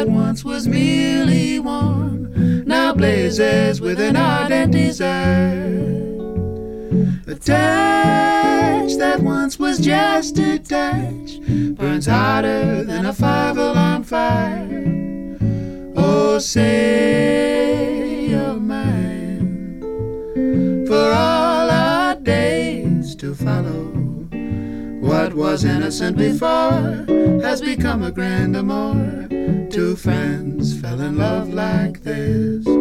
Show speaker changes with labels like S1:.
S1: that once was merely warm now blazes with an ardent desire. A touch that once was just a touch burns hotter than a 5-alarm fire. Oh, say you're mine for all our days to follow. What was innocent before has become a grand amour. Two friends fell in love like this.